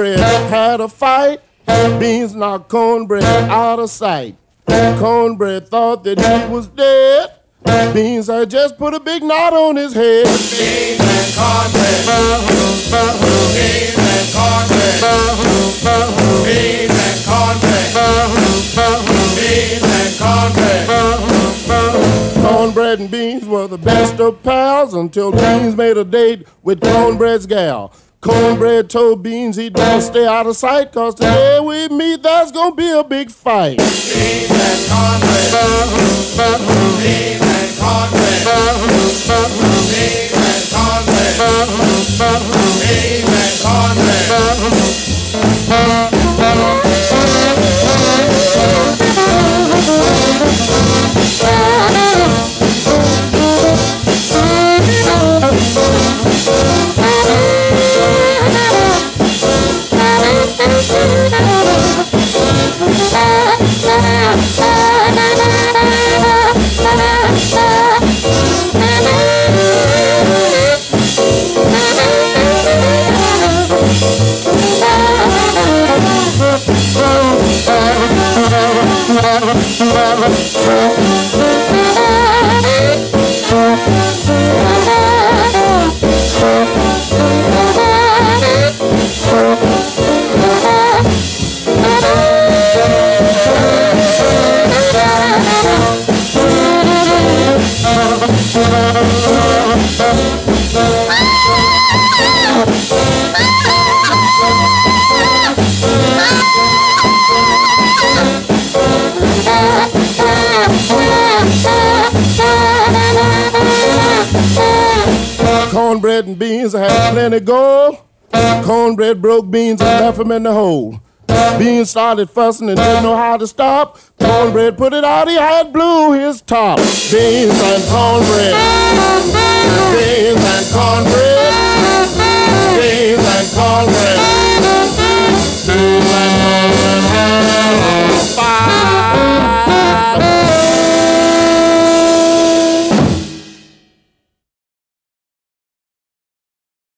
cornbread had a fight. Beans knocked cornbread out of sight. Cornbread thought that he was dead. Beans had just put a big knot on his head. Beans and cornbread. Beans and cornbread. Beans and cornbread. Beans and cornbread. Cornbread and Beans were the best of pals until Beans made a date with Cornbread's gal. Cornbread told Beans he'd better stay out of sight, cause today we meet, there's gonna be a big fight. Beans and cornbread. Beans and cornbread. Beans and cornbread. Beans and cornbread. Cornbread and Beans had plenty gold. Cornbread broke Beans and left him in the hole. Beans started fussing and didn't know how to stop. Cornbread put it out, he had blew his top. Beans and cornbread. Beans and cornbread.